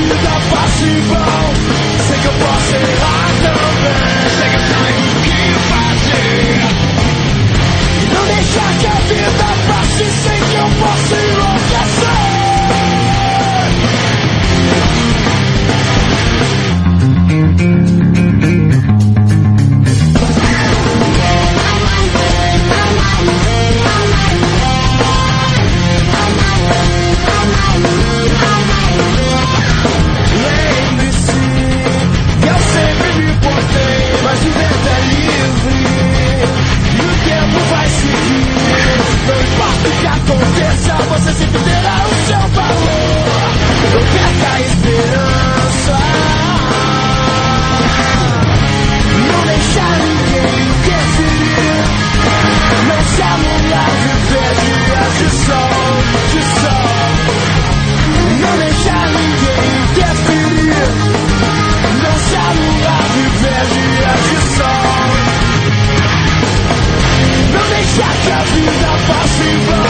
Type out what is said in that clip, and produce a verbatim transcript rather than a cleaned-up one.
vida passe em vão. Sei que eu posso errar também. Sei que eu sei o que fazer. Não deixar que a vida passe sem que eu possa enlouquecer. Mas o vento é livre e o tempo vai seguir. Não importa o que aconteça, você sempre terá o seu valor. Não perca a esperança. Não deixar ninguém enlouquecer. Não se anular, viver dias de sol, de sol. Não deixar ninguém interferir. Não se anular, viver dias de sol. Não deixar que a vida passe em vão.